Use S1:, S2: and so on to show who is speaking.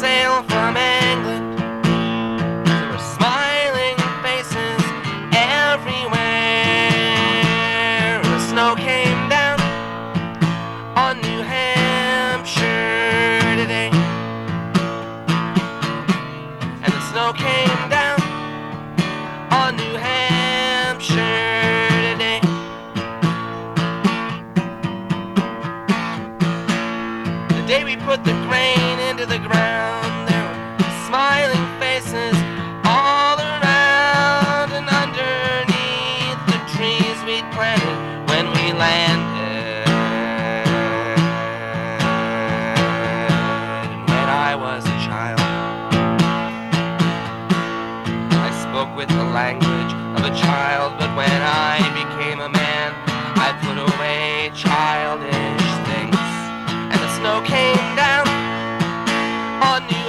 S1: sail from England. There were smiling faces everywhere. The snow came down on New Hampshire today. And the snow came down on New Hampshire today. The day we put the grain into the ground, there were smiling faces all around, and underneath the trees we'd planted when we landed. And when I was a child, I spoke with the language of a child, but when I became a man, I put away childish things. And the snow came down on New